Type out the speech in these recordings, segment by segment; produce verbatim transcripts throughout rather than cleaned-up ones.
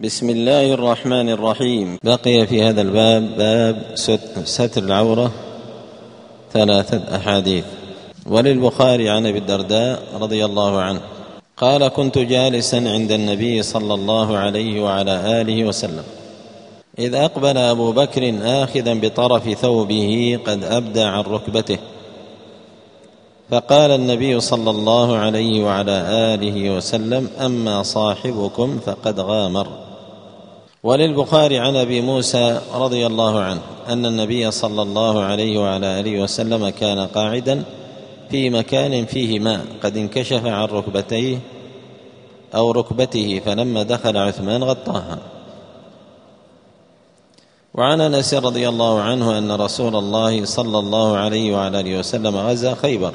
بسم الله الرحمن الرحيم. بقي في هذا الباب باب ستر العورة ثلاثة أحاديث. وللبخاري عن أبي الدرداء رضي الله عنه قال: كنت جالسا عند النبي صلى الله عليه وعلى آله وسلم إذ أقبل أبو بكر آخذا بطرف ثوبه قد أبدى عن ركبته، فقال النبي صلى الله عليه وعلى آله وسلم: أما صاحبكم فقد غامر. وللبخاري عن أبي موسى رضي الله عنه أن النبي صلى الله عليه وعلى آله وسلم كان قاعدا في مكان فيه ماء قد انكشف عن ركبتيه أو ركبته، فلما دخل عثمان غطاها. وعن أنس رضي الله عنه أن رسول الله صلى الله عليه وعلى آله وسلم غزا خيبر،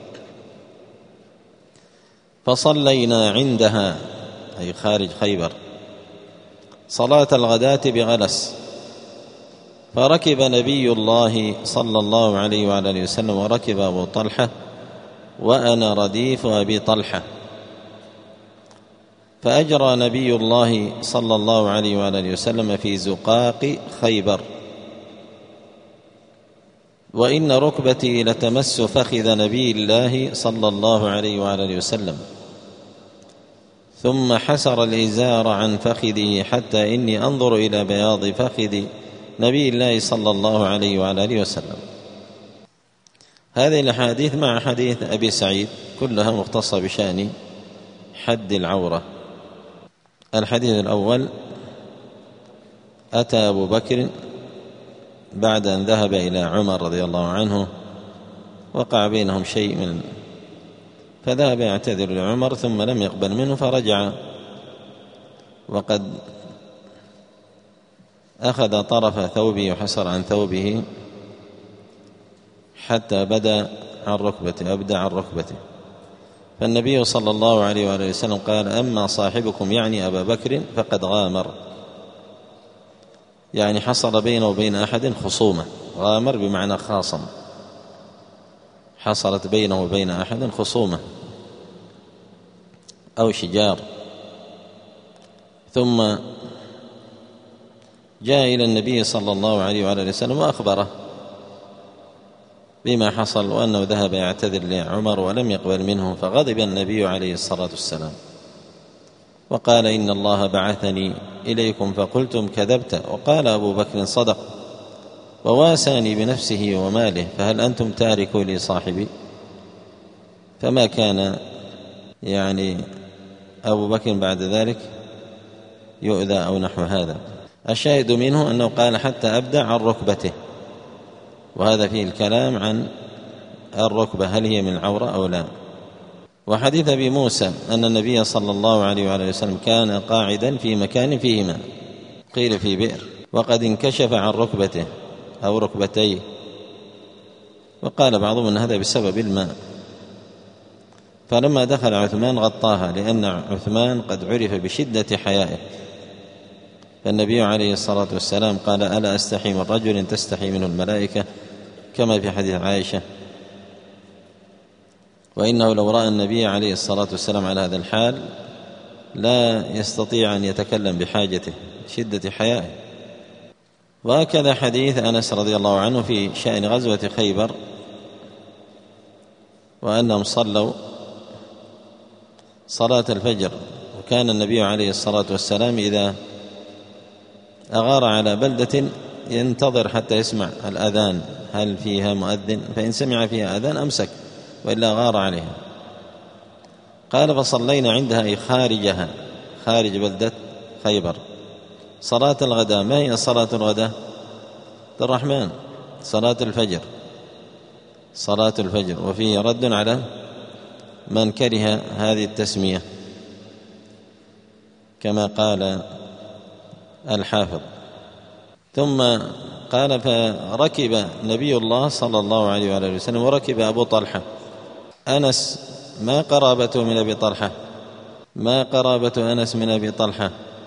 فصلينا عندها أي خارج خيبر صلاة الغداة بغلس، فركب نبي الله صلى الله عليه وعلى آله وسلم وركب أبو طلحة وأنا رديف أبي طلحة، فأجرى نبي الله صلى الله عليه وعلى آله وسلم في زقاق خيبر، وإن ركبتي لتمس فخذ نبي الله صلى الله عليه وعلى آله وسلم، ثم حسر الإزار عن فخذه حتى إني أنظر إلى بياض فخذ نبي الله صلى الله عليه وعلى آله وسلم. هذه الأحاديث مع حديث أبي سعيد كلها مختصة بشأن حد العورة. الحديث الأول: أتى أبو بكر بعد أن ذهب إلى عمر رضي الله عنه، وقع بينهم شيء من فذهب يعتذر لعمر ثم لم يقبل منه، فرجع وقد أخذ طرف ثوبه وحسر عن ثوبه حتى بدا عن ركبته أبدى عن ركبته، فالنبي صلى الله عليه وآله وسلم قال: أما صاحبكم يعني أبا بكر فقد غامر، يعني حصل بينه وبين أحد خصومة. غامر بمعنى خاصم، حصلت بينه وبين أحد خصومة أو شجار. ثم جاء إلى النبي صلى الله عليه وآله وسلم وأخبره بما حصل، وأنه ذهب يعتذر لعمر ولم يقبل منه، فغضب النبي عليه الصلاة والسلام وقال: إن الله بعثني إليكم فقلتم كذبت، وقال أبو بكر: صدق، وواساني بنفسه وماله، فهل أنتم تاركوا لي صاحبي؟ فما كان يعني أبو بكر بعد ذلك يؤذى أو نحو هذا. الشاهد منه أنه قال: حتى أبدى عن ركبته، وهذا فيه الكلام عن الركبة هل هي من العورة أو لا. وحديث أبي موسى أن النبي صلى الله عليه وآله وسلم كان قاعدا في مكان فيه ماء، قيل في بئر، وقد انكشف عن ركبته أو ركبتيه، وقال بعضهم أن هذا بسبب الماء، فلما دخل عثمان غطاها، لأن عثمان قد عرف بشدة حيائه، فالنبي عليه الصلاة والسلام قال: ألا أستحي من رجل تستحي منه الملائكة، كما في حديث عائشة: وإنه لو رأى النبي عليه الصلاة والسلام على هذا الحال لا يستطيع أن يتكلم بحاجته شدة حيائه. وهكذا حديث أنس رضي الله عنه في شأن غزوة خيبر، وأنهم صلوا صلاة الفجر، وكان النبي عليه الصلاة والسلام إذا أغار على بلدة ينتظر حتى يسمع الأذان هل فيها مؤذن، فإن سمع فيها أذان أمسك، وإلا غار عليها. قال: فصلينا عندها أي خارجها، خارج بلدة خيبر، صلاة الغداء. ما هي صلاة الغداء؟ الرحمن، صلاة الفجر، صلاة الفجر. وفيه رد على من كره هذه التسمية كما قال الحافظ. ثم قال: فركب نبي الله صلى الله عليه وآله وسلم وركب أبو طلحة. أنس ما قرابته من أبي طلحة؟ ما قرابة أنس من أبي طلحة؟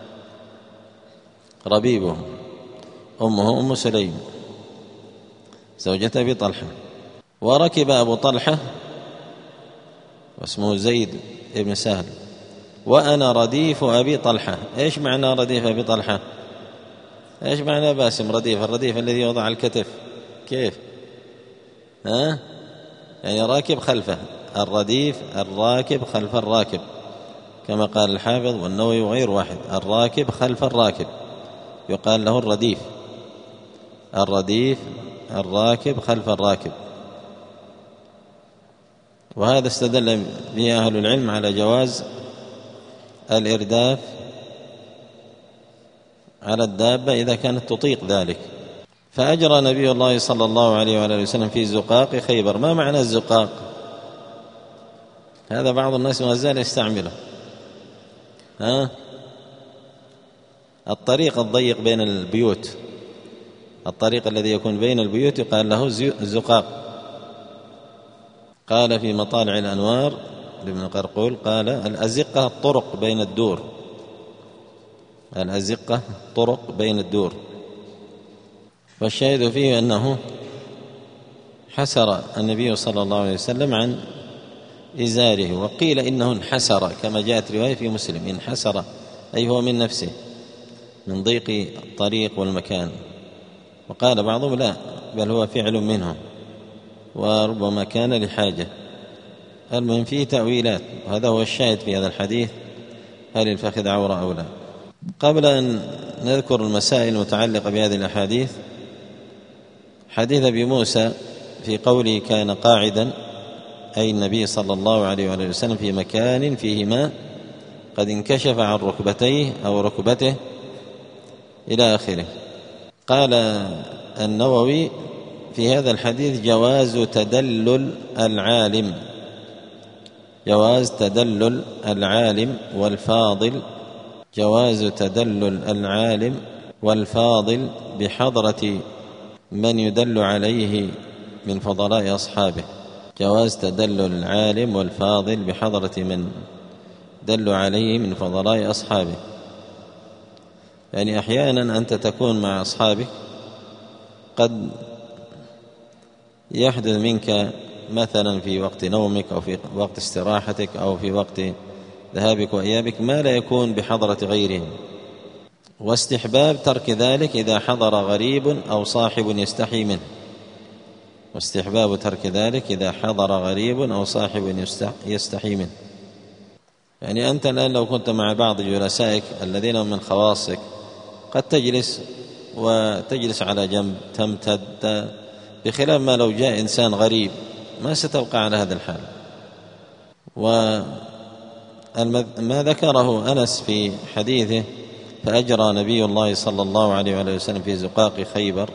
ربيبه، أمه أم سليم زوجة أبي طلحة. وركب أبو طلحة واسمه زيد بن سهل وأنا رديف أبي طلحة. إيش معنى رديف أبي طلحة؟ إيش معنى باسم رديف؟ الرديف الذي يوضع على الكتف، كيف؟ ها؟ يعني راكب خلفه، الرديف الراكب خلف الراكب، كما قال الحافظ والنووي وغير واحد، الراكب خلف الراكب يقال له الرديف، الرديف الراكب خلف الراكب. وهذا استدل به أهل العلم على جواز الإرداف على الدابة إذا كانت تطيق ذلك. فأجرى نبي الله صلى الله عليه وآله وسلم في زقاق خيبر. ما معنى الزقاق؟ هذا بعض الناس ما زال يستعمله. ها؟ الطريق الضيق بين البيوت، الطريق الذي يكون بين البيوت يقال له زقاق. قال في مطالع الأنوار لابن قرقول قال الأزقة الطرق بين الدور، الأزقة طرق بين الدور. والشاهد فيه أنه حسر النبي صلى الله عليه وسلم عن إزاره، وقيل إنه انحسر كما جاءت رواية في مسلم، انحسر أي هو من نفسه من ضيق الطريق والمكان. وقال بعضهم لا، بل هو فعل منه وربما كان لحاجة. المهم فيه تأويلات، وهذا هو الشاهد في هذا الحديث، هل الفخذ عورة أو لا. قبل أن نذكر المسائل المتعلقة بهذه الأحاديث، حديث أبي موسى في قوله كان قاعدا، أي النبي صلى الله عليه وآله وسلم في مكان فيه ماء قد انكشف عن ركبتيه أو ركبته إلى آخره. قال النووي في هذا الحديث جواز تدلل العالم، جواز تدلل العالم والفاضل، جواز تدلل العالم والفاضل بحضرة من يدل عليه من فضلاء أصحابه، جواز تدلل العالم والفاضل بحضرة من دل عليه من فضلاء أصحابه. يعني أحيانا أنت تكون مع أصحابك، قد يحدث منك مثلا في وقت نومك أو في وقت استراحتك أو في وقت ذهابك وإيابك ما لا يكون بحضرة غيرهم، واستحباب ترك ذلك إذا حضر غريب أو صاحب يستحي منه، واستحباب ترك ذلك إذا حضر غريب أو صاحب يستحي منه. يعني أنت الآن لو كنت مع بعض جلسائك الذين هم من خواصك قد تجلس وتجلس على جنب تمتد، بخلاف ما لو جاء إنسان غريب ما ستبقى على هذا الحال. وما ذكره أنس في حديثه فأجرى نبي الله صلى الله عليه وآله وسلم في زقاق خيبر،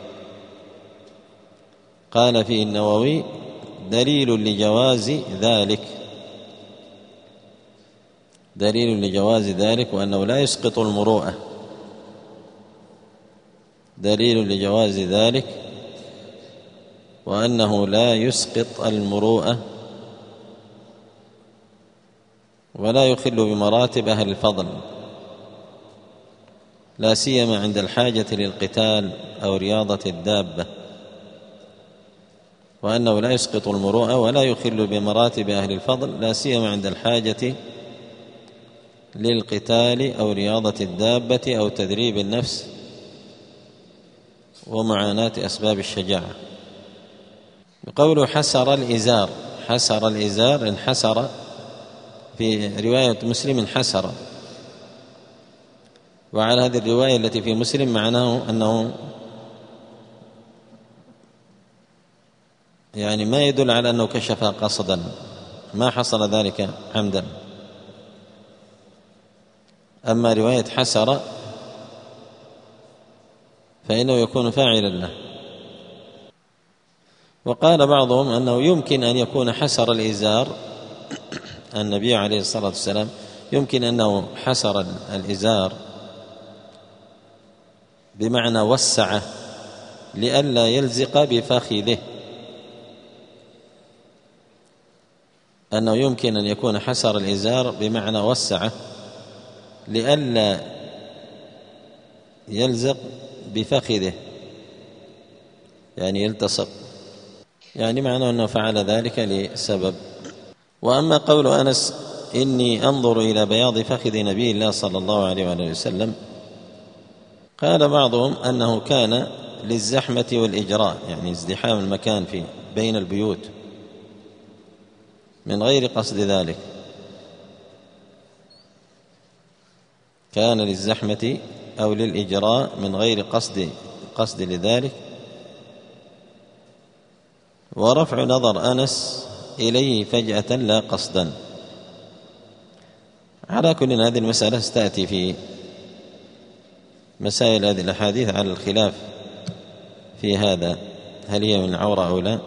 قال فيه النووي دليل لجواز ذلك، دليل لجواز ذلك وأنه لا يسقط المروءة، دليل لجواز ذلك وأنه لا يسقط المروءة ولا يخل بمراتب أهل الفضل، لا سيما عند الحاجة للقتال أو رياضة الدابة، وأنه لا يسقط المروءة ولا يخل بمراتب أهل الفضل لا سيما عند الحاجة للقتال أو رياضة الدابة أو تدريب النفس ومعاناة أسباب الشجاعة. بقوله حسر الإزار، حسر الإزار انحسر، في رواية مسلم انحسر، وعلى هذه الرواية التي في مسلم معناه أنه يعني ما يدل على أنه كشف قصدا، ما حصل ذلك عمدا. أما رواية حسر فإنه يكون فاعلا له. وقال بعضهم أنه يمكن أن يكون حسر الإزار، النبي عليه الصلاة والسلام يمكن أنه حسر الإزار بمعنى وسعه لئلا يلزق بفخذه، أنه يمكن أن يكون حسر الإزار بمعنى وسعه لئلا يلزق بفخذه، يعني يلتصق، يعني معناه أنه فعل ذلك لسبب. وأما قول أنس إني أنظر إلى بياض فخذ نبي الله صلى الله عليه وآله وسلم. قال بعضهم أنه كان للزحمة والإجراء، يعني ازدحام المكان في بين البيوت من غير قصد ذلك، كان للزحمة أو للإجراء من غير قصد قصد لذلك، ورفع نظر أنس إليه فجأة لا قصدا. على كل هذه المسألة ستأتي في مسائل هذه الأحاديث على الخلاف في هذا، هل هي من عورة أو لا.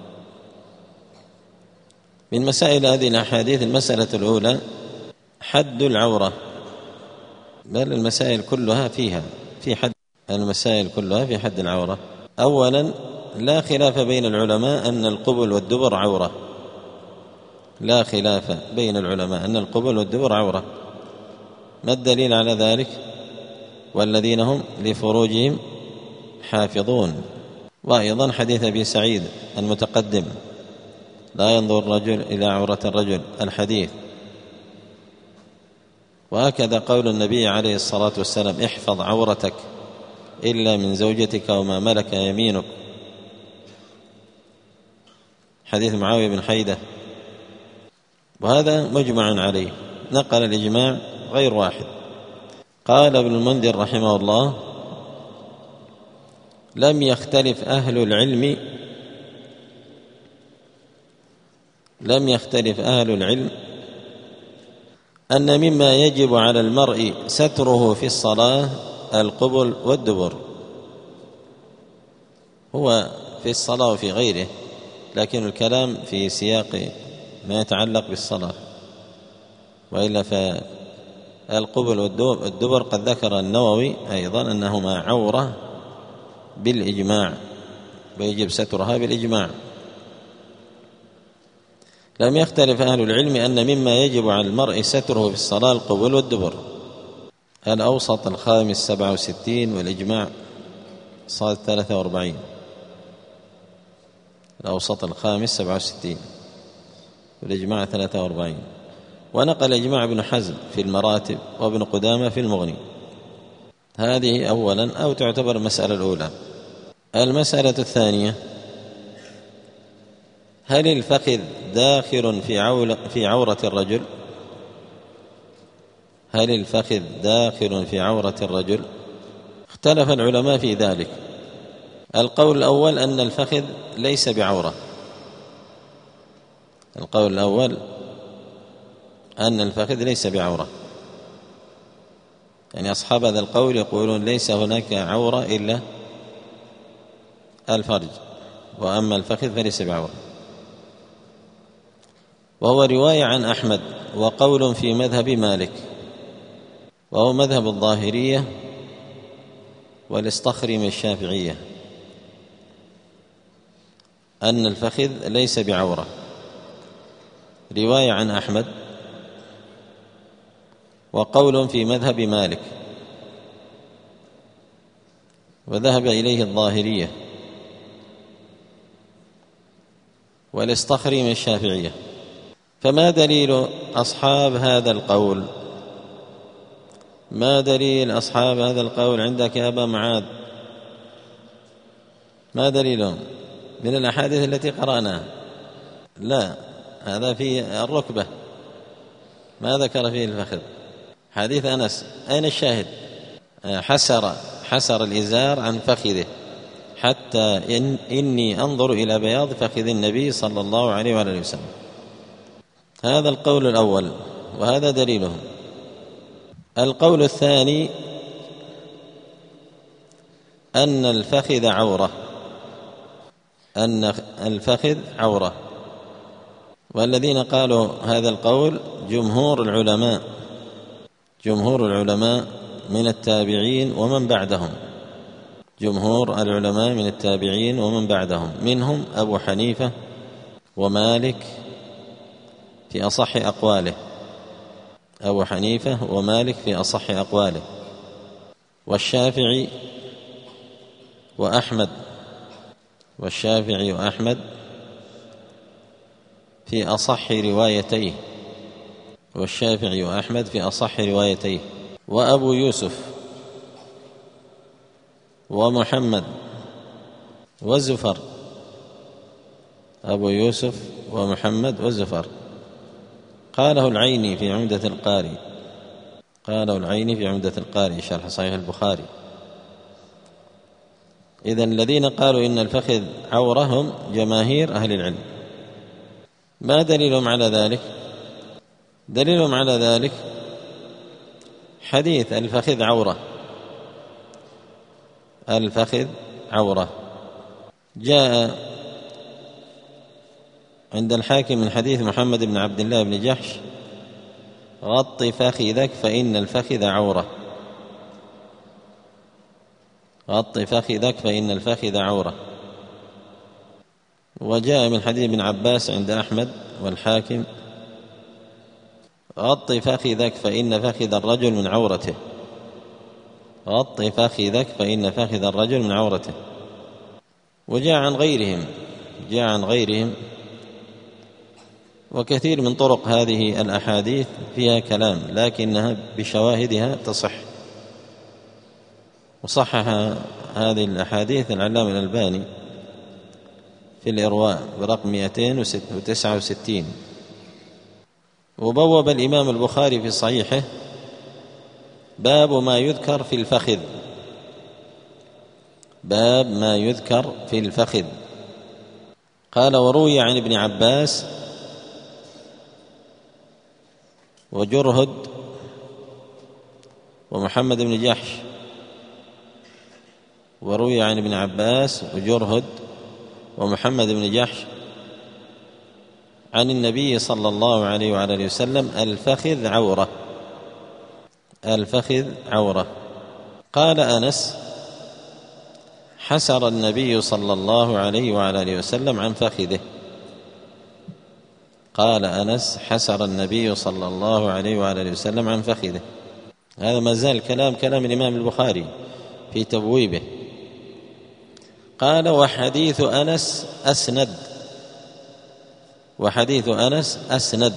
من مسائل هذه الأحاديث المسألة الأولى حد العورة، بل المسائل كلها فيها في حد المسائل كلها في حد العورة. أولا لا خلاف بين العلماء أن القبل والدبر عورة، لا خلاف بين العلماء أن القبل والدبر عورة. ما الدليل على ذلك؟ والذين هم لفروجهم حافظون. وأيضا حديث أبي سعيد المتقدم لا ينظر الرجل إلى عورة الرجل الحديث. وهكذا قول النبي عليه الصلاة والسلام احفظ عورتك إلا من زوجتك وما ملك يمينك، حديث معاوية بن حيدة. وهذا مجمع عليه، نقل الإجماع غير واحد. قال ابن المنذر رحمه الله لم يختلف أهل العلم لم يختلف أهل العلم أن مما يجب على المرء ستره في الصلاة القبل والدبر، هو في الصلاة وفي غيره، لكن الكلام في سياق ما يتعلق بالصلاة، وإلا فالقبل والدبر قد ذكر النووي أيضا أنهما عورة بالإجماع ويجب سترها بالإجماع. لم يختلف أهل العلم أن مما يجب على المرء ستره في الصلاة القبل والدبر. الأوسط الخامس سبعة وستين والإجماع صاد ثلاثة وأربعين. الأوسط الخامس سبعة وستين والإجماع ثلاثة وأربعين. ونقل إجماع ابن حزم في المراتب وابن قدامة في المغني. هذه أولا أو تعتبر المسألة الأولى. المسألة الثانية هل الفخذ داخل في في عورة الرجل؟ هل الفخذ داخل في عورة الرجل؟ اختلف العلماء في ذلك. القول الأول أن الفخذ ليس بعورة، القول الأول أن الفخذ ليس بعورة، يعني أصحاب هذا القول يقولون ليس هناك عورة إلا الفرج، وأما الفخذ فليس بعورة. وهو رواية عن أحمد وقول في مذهب مالك، وهو مذهب الظاهرية والاصطخري من الشافعية، أن الفخذ ليس بعورة. رواية عن أحمد وقول في مذهب مالك، وذهب إليه الظاهرية والاصطخري من الشافعية. فما دليل أصحاب هذا القول؟ ما دليل أصحاب هذا القول عندك يا أبا معاذ؟ ما دليلهم؟ من الأحاديث التي قرأناها؟ لا، هذا في الركبة، ما ذكر فيه الفخذ. حديث أنس أين الشاهد؟ حسر حسر الإزار عن فخذه حتى إن إني أنظر إلى بياض فخذ النبي صلى الله عليه وآله وسلم. هذا القول الأول وهذا دليلهم. القول الثاني أن الفخذ عورة، أن الفخذ عورة، والذين قالوا هذا القول جمهور العلماء جمهور العلماء من التابعين ومن بعدهم جمهور العلماء من التابعين ومن بعدهم منهم أبو حنيفة ومالك في أصح أقواله أبو حنيفة ومالك في أصح أقواله والشافعي وأحمد والشافعي وأحمد في أصح روايتيه والشافعي وأحمد في أصح روايتيه. وأبو يوسف ومحمد وزفر، أبو يوسف ومحمد وزفر، قاله العيني في عمدة القاري، قاله العيني في عمدة القاري شرح صحيح البخاري. إذن الذين قالوا إن الفخذ عورة هم جماهير أهل العلم. ما دليلهم على ذلك؟ دليلهم على ذلك حديث الفخذ عورة، الفخذ عورة جاء عند الحاكم من حديث محمد بن عبد الله بن جحش: غط فخذك فإن الفخذ عورة، غط فخذك فإن الفخذ عورة. وجاء من حديث ابن عباس عند أحمد والحاكم: غط فخذك فإن فخذ الرجل من عورته، غط فخذك فإن فخذ الرجل من عورته. وجاء عن غيرهم، جاء عن غيرهم وكثير من طرق هذه الأحاديث فيها كلام، لكنها بشواهدها تصح. وصحح هذه الأحاديث العلامة الألباني في الإرواء برقم مئتين وتسعة وستين. وبوب الإمام البخاري في صحيحه: باب ما يذكر في الفخذ، باب ما يذكر في الفخذ. قال: وروي عن ابن عباس وجرهد ومحمد بن جحش، وروي عن ابن عباس وجرهد ومحمد بن جحش عن النبي صلى الله عليه وعلى اله وسلم: الفخذ عورة، الفخذ عورة. قال أنس: حسر النبي صلى الله عليه وعلى اله وسلم عن فخذه. قال أنس: حسر النبي صلى الله عليه وعلى اله وسلم عن فخذه. هذا ما زال كلام كلام الإمام البخاري في تبويبه. قال: وحديث أنس أسند، وحديث أنس أسند،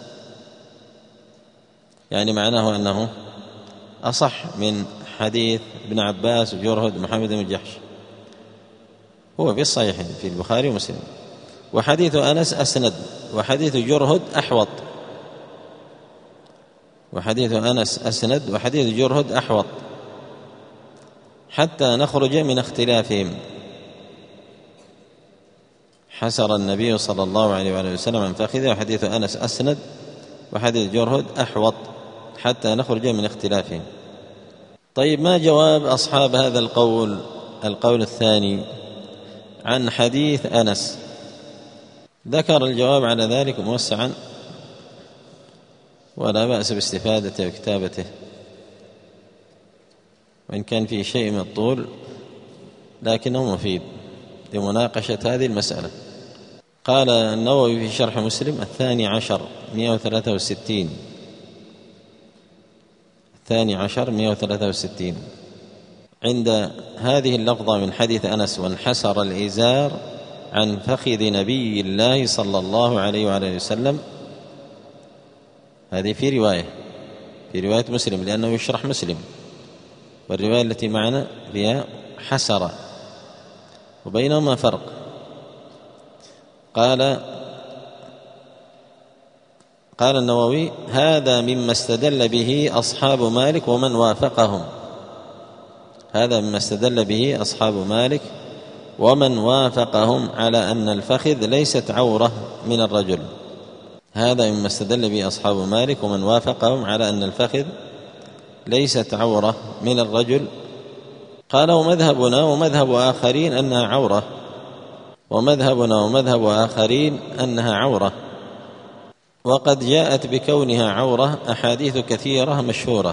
يعني معناه أنه أصح من حديث ابن عباس وجرهد ومحمد بن جحش، هو في الصحيح في البخاري ومسلم. وحديث أنس أسند، وحديث جرهد أحوط، وحديث أنس أسند وحديث جرهد أحوط، حتى نخرج من اختلافهم. حسر النبي صلى الله عليه وآله وسلم عن فخذه، وحديث أنس أسند وحديث جرهد أحوط، حتى نخرج من اختلافهم. طيب، ما جواب أصحاب هذا القول، القول الثاني عن حديث أنس؟ ذكر الجواب على ذلك موسعا، ولا بأس باستفادته وكتابته، وإن كان فيه شيء من الطول لكنه مفيد لمناقشة هذه المسألة. قال النووي في شرح مسلم: الثاني عشر مئة وثلاثة وستين، الثاني عشر مئة وثلاثة وستين، عند هذه اللفظة من حديث أنس: وانحسر الإزار عن فخذ نبي الله صلى الله عليه وعلى وسلم. هذه في رواية في رواية مسلم، لأنه يشرح مسلم، والرواية التي معنا فيها حسر، وبينهما فرق. قال قال النووي: هذا مما استدل به أصحاب مالك ومن وافقهم، هذا مما استدل به أصحاب مالك ومن وافقهم على أن الفخذ ليست عورة من الرجل، هذا مما استدل به أصحاب مالك ومن وافقهم على أن الفخذ ليست عورة من الرجل. قال: ومذهبنا ومذهب آخرين أنها عورة، ومذهبنا ومذهب آخرين أنها عورة، وقد جاءت بكونها عورة أحاديث كثيرة مشهورة،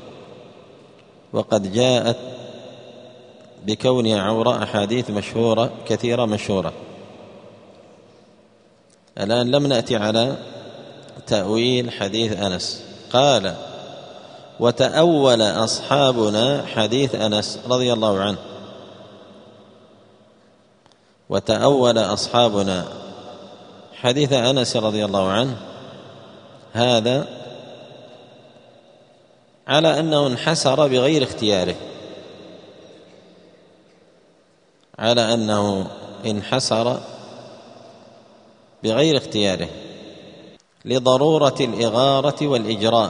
وقد جاءت بكونها عورة أحاديث مشهورة كثيرة مشهورة. الآن لم نأتي على تأويل حديث أنس. قال: وتأول أصحابنا حديث أنس رضي الله عنه، وتأول أصحابنا حديث أنس رضي الله عنه، هذا على أنه انحسر بغير اختياره، على أنه انحسر بغير اختياره لضرورة الإغارة والإجراء،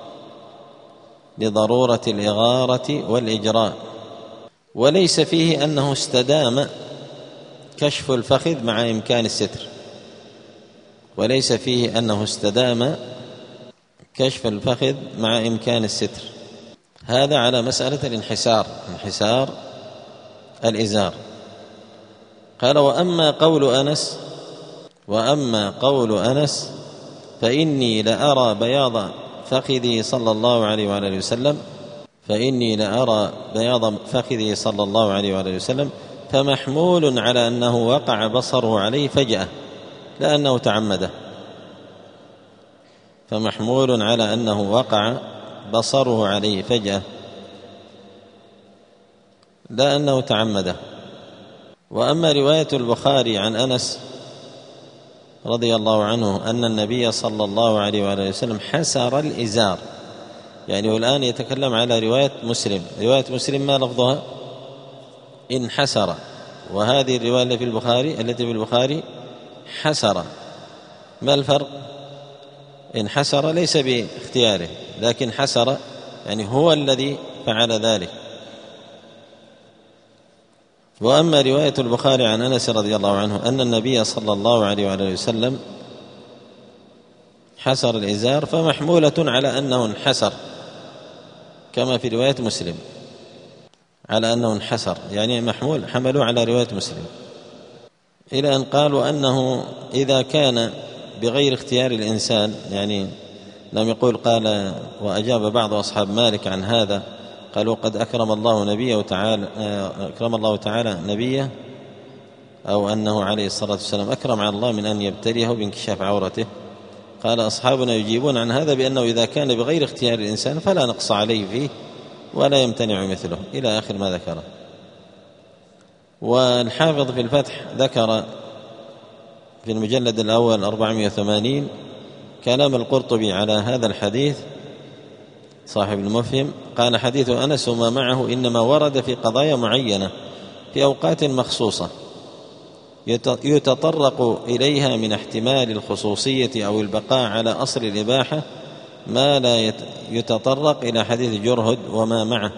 لضرورة الإغارة والإجراء، وليس فيه أنه استدام كشف الفخذ مع إمكان الستر، وليس فيه أنه استدام كشف الفخذ مع إمكان الستر. هذا على مسألة الانحسار، انحسار الإزار. قال: وأما قول أنس وأما قول أنس فإني لأرى بياض فخذه صلى الله عليه وعلى آله وسلم فإني لأرى بياض فخذه صلى الله عليه وعلى آله وسلم فمحمول على أنه وقع بصره عليه فجأة لا أنه تعمده، فمحمول على أنه وقع بصره عليه فجأة لا أنه تعمده. وأما رواية البخاري عن أنس رضي الله عنه أن النبي صلى الله عليه وآله وسلم حسر الإزار، يعني والآن يتكلم على رواية مسلم. رواية مسلم ما لفظها؟ انحسر، وهذه الرواية التي في البخاري التي في البخاري حسر. ما الفرق؟ انحسر ليس باختياره، لكن حسر يعني هو الذي فعل ذلك. وأما رواية البخاري عن أنس رضي الله عنه أن النبي صلى الله عليه وآله وسلم حسر الإزار فمحمولة على أنه انحسر، كما في رواية مسلم على أنه انحسر، يعني محمول حملوا على رواية مسلم، إلى أن قالوا أنه إذا كان بغير اختيار الإنسان، يعني لم يقول قال. وأجاب بعض أصحاب مالك عن هذا، قالوا: قد أكرم الله نبيه تعالى أكرم الله تعالى نبيه، أو أنه عليه الصلاة والسلام أكرم على الله من أن يبتليه بانكشاف عورته. قال أصحابنا يجيبون عن هذا بأنه إذا كان بغير اختيار الإنسان فلا نقص عليه فيه ولا يمتنع مثله، إلى آخر ما ذكره. والحافظ في الفتح ذكر في المجلد الأول أربعمائة وثمانين كلام القرطبي على هذا الحديث صاحب المفهم. قال: حديث أنس وما معه إنما ورد في قضايا معينة في أوقات مخصوصة يتطرق إليها من احتمال الخصوصية أو البقاء على أصل الإباحة ما لا يتطرق إلى حديث جرهد وما معه،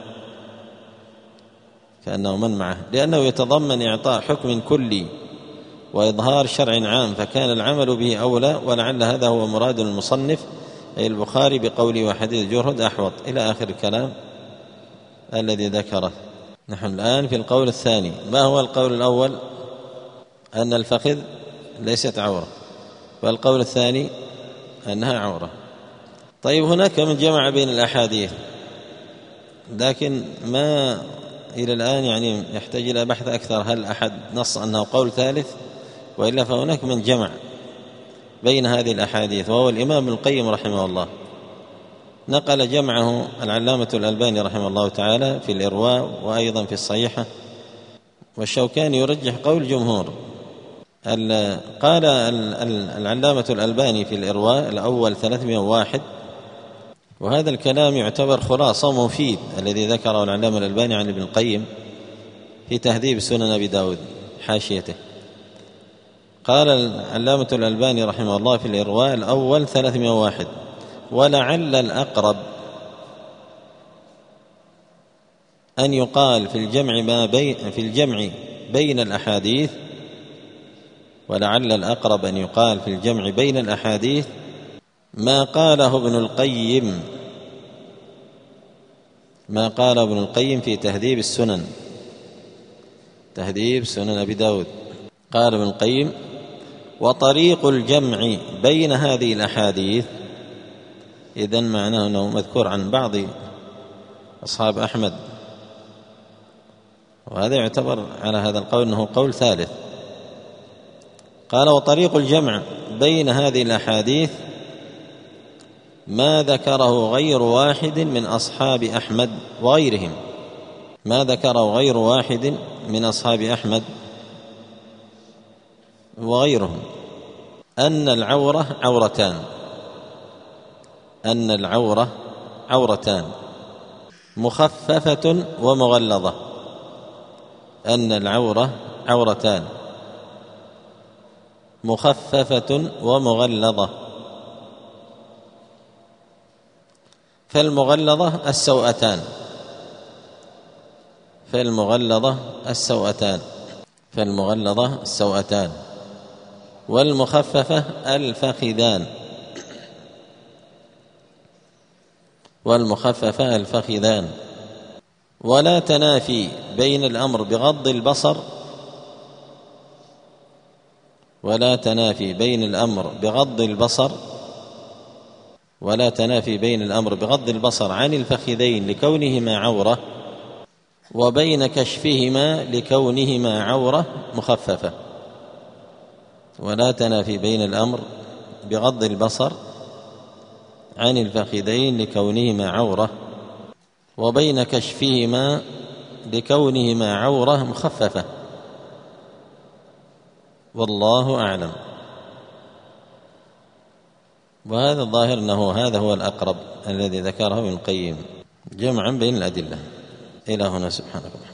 كأنه من معه، لأنه يتضمن إعطاء حكم كلي وإظهار شرع عام، فكان العمل به أولى، ولعل هذا هو مراد المصنف أي البخاري بقوله وحديث جرهد أحوط، إلى آخر الكلام الذي ذكره. نحن الآن في القول الثاني. ما هو القول الأول؟ أن الفخذ ليست عورة، والقول الثاني أنها عورة. طيب، هناك من جمع بين الأحاديث، لكن ما إلى الآن يعني يحتاج إلى بحث أكثر، هل أحد نص أنه قول ثالث؟ وإلا فهناك من جمع بين هذه الأحاديث، وهو الإمام ابن القيم رحمه الله. نقل جمعه العلامة الألباني رحمه الله تعالى في الإرواء وأيضا في الصحيحة، والشوكاني يرجح قول جمهور. قال العلامة الألباني في الإرواء الأول ثلاثمائة وواحد، وهذا الكلام يعتبر خلاصة مفيد الذي ذكره العلامة الألباني عن ابن القيم في تهذيب سنن أبي داود حاشيته. قال العلامة الألباني رحمه الله في الإرواء الأول ثلاثمائة وواحد: ولعل الأقرب أن يقال في الجمع ما بين في الجمع بين الأحاديث ولعل الأقرب أن يقال في الجمع بين الأحاديث ما قاله ابن القيم ما قال ابن القيم في تهذيب السنن تهذيب سنن أبي داود. قال ابن القيم: وطريق الجمع بين هذه الأحاديث، إذن معناه أنه مذكور عن بعض أصحاب أحمد، وهذا يعتبر على هذا القول أنه قول ثالث. قال: وطريق الجمع بين هذه الأحاديث ما ذكره غير واحد من أصحاب أحمد وغيرهم ما ذكره غير واحد من أصحاب أحمد وغيرهم أن العورة عورتان أن العورة عورتان مخففة ومغلظة، أن العورة عورتان مخففة ومغلظة. فالمغلظة السوأتان فالمغلظة السوأتان فالمغلظة السوأتان والمخففة الفخذان والمخففة الفخذان. ولا تنافي بين الأمر بغض البصر ولا تنافي بين الأمر بغض البصر ولا تنافي بين الأمر بغض البصر عن الفخذين لكونهما عورة، وبين كشفهما لكونهما عورة مخففة. ولا تنافي بين الأمر بغض البصر عن الفخذين لكونهما عورة، وبين كشفهما لكونهما عورة مخففة. والله أعلم. وهذا الظاهر أنه هذا هو الأقرب الذي ذكره ابن القيم جمعا بين الأدلة. إلى هنا سبحانك.